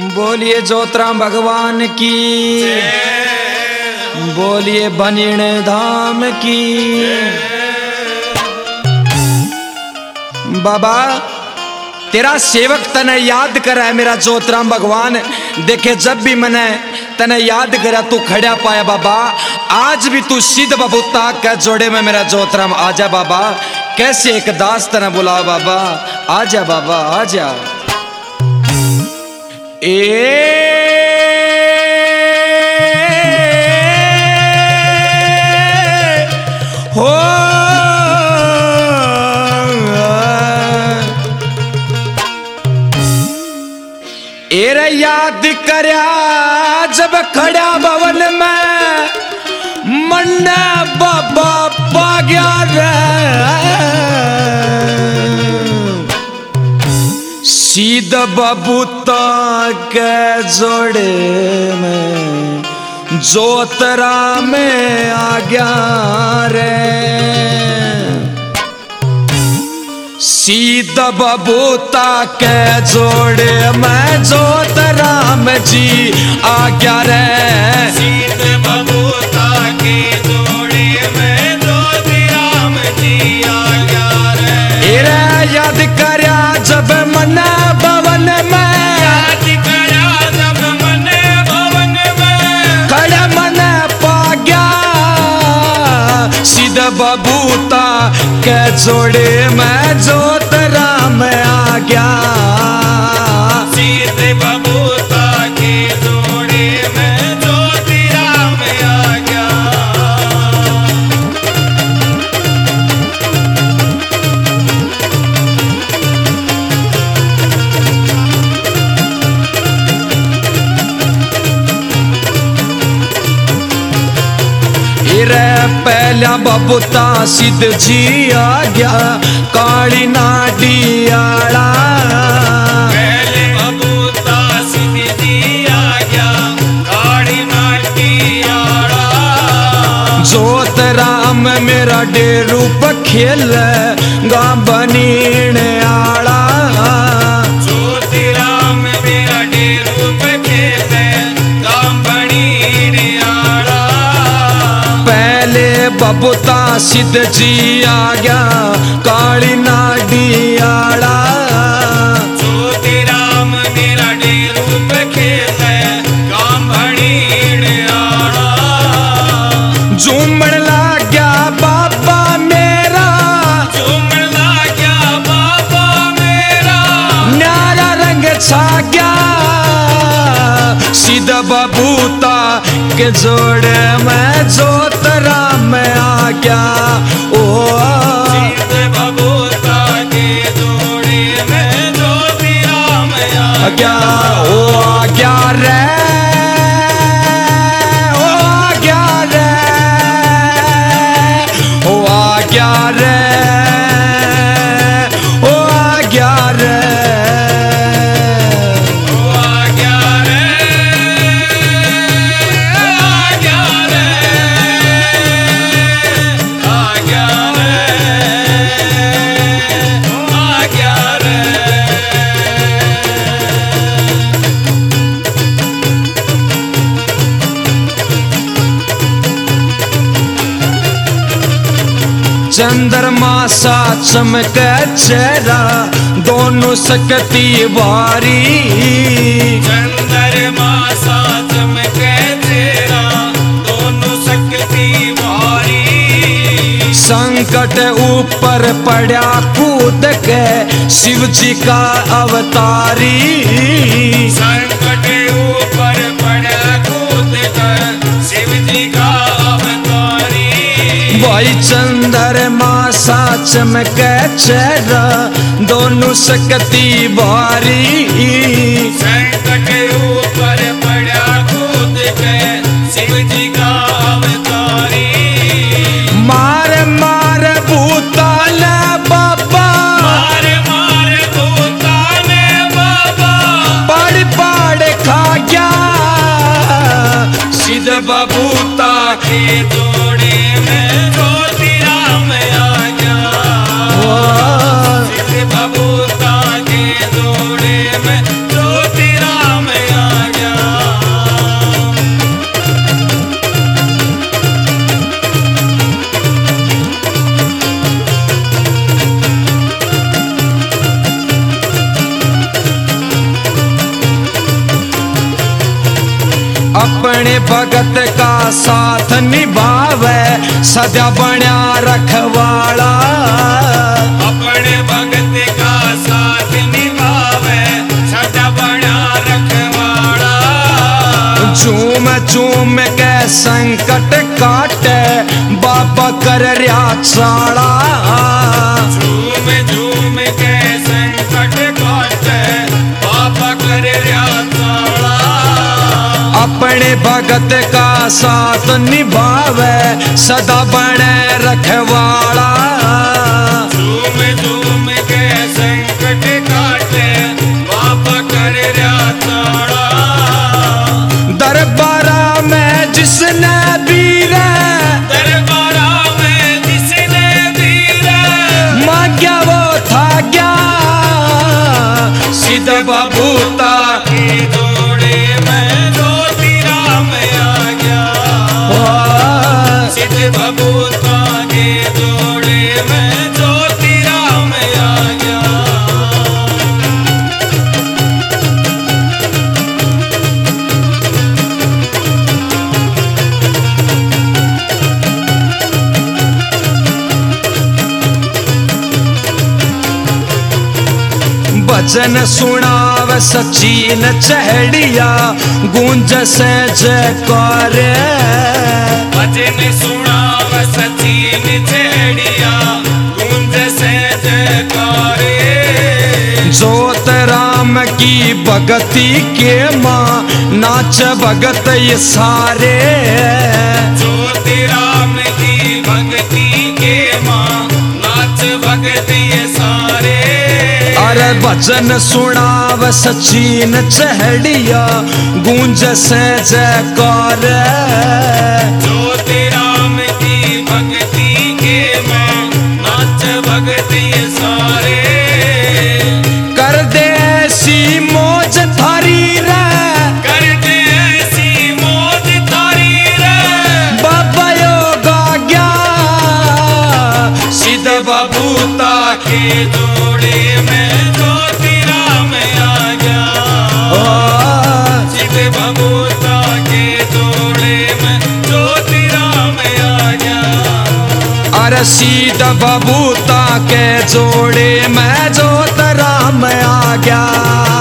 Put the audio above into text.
बोलिए ज्योतराम भगवान की, बोलिए बनिण धाम की। बाबा तेरा सेवक तने याद करा है मेरा ज्योतराम भगवान। देखे जब भी मैंने तने याद करा तू खड़ा पाया बाबा। आज भी तू सिद्ध बबूता के जोड़े में मेरा ज्योतराम आजा बाबा। कैसे एक दास तने बुलाओ बाबा, आजा बाबा आजा। हो एरे याद करया जब खड़ा भवन में मन बाबा पा गया रे। सीधा बबूता के जोड़े में जोतरा में आ गया रे। सीधा बबूता के जोड़े में जोतरा में जी आ गया रे। सीधे बबूता के जोड़े में जोतरा में जी आ गया रे। एरे याद करया जब मन भवन में, याद करा जब मन भवन में खड़ा मन पा गया। सीधा बबूता के जोड़े में जोतरा में आ गया। सीधे बबूता के जोड़े में जोतरा में आ गया। रे पहला बबूता सिद्ध जी आ गया काली नाडी आला। पहले बबूता सिद्ध जी आ गया काली नाटी आला। जोतराम मेरा डेरू खेल गा बनीण आला। ज्योतिराम मेरा डेरू पे खेले गाम बनीण आला। पहले बबूता सिद्ध जी आ गया काली नाडी आला। ज्योतिराम मेरा डेरू पे खेले गाम बनीण आला। झूमण लाग गया बाबा मेरा, झूमण लाग गया बाबा मेरा। न्यारा रंग छा गया। सीधा बबूता के जोड़े में जोतरा में आ गया। ओ सीधे बबूता के जोड़े में ज्योतिराम आ आ गया, ओ आ गया रे, ओ आ गया रे, ओ आ गया रे, ओ आ गया रे। आ गया रे, आ गया रे, आ गया रे, आ गया रे। चंद्रमा सा चमके चेहरा दोनों सकती वारी। चंद्रमा सा चमके तेरा दोनों शक्ति वारी। संकट ऊपर पड़ा कूद के शिव जी का अवतारी। संकट ऊपर पड़ा कूद कर शिव जी का अवतारी। भाई चंद्रमा सा चमके चेहरा दोनों सकती वारी। संकट ऊपर पड़ा कूद के शिव जी का अवतारी। मार मार भूताल बाबा, मार मार भूता ने बाबा। पड़ पड़ खा गया। सीधा बबूता के जोड़े में ज्योतिराम आ गया। सीधे बबूता के जोड़े में ज्योतिराम आ अपने भगत का साथ निभावे सदा बण्या रखवाला। अपने भगत का साथ निभावे सदा बण्या रखवाला। झूम झूम के संकट काटे बाबा कर रहा चाला। झूम झूम के संकट काटे बाबा कर रहा चाला। अपने भगत का साथ निभावे सदा बने रखवाला। झूम झूम के संकट काटे बाबा कर रहा चाला। दरबारा में जिसने वीर दरबारा में जिसने वीर मांग्या वो था गया। सिद्ध बबूता के जोड़े में ज्योति राम आ गया। सिद्ध बबूता के जोड़े में ज्योति राम आ गया। भजन सुनाव सचिन चहड़िया गूंज से जयकार। भजन सुनाव सचिन चेड़िया गूंज से जयकारे। जोत राम की भगती के माँ नाच भगत ये सारे। ज्योति राम की भक्ति के माँ नाच भगत ये सारे। अरे भजन सुनाव सचिन चहड़िया गूंज से जयकार। ज्योति राम की भक्ति के माँ नाच भगत ये सारे। कर दे ऐसी मौज थारी रे कर दे ऐसी मौज थारी रे। बाबा योगा गया। सिद्ध बबूता के जोड़े में ज्योति राम आ गया। सिद्ध बबूता के जोड़े में ज्योति राम आ गया। अरे सीध बबूता के जोड़े में जोत राम आ गया।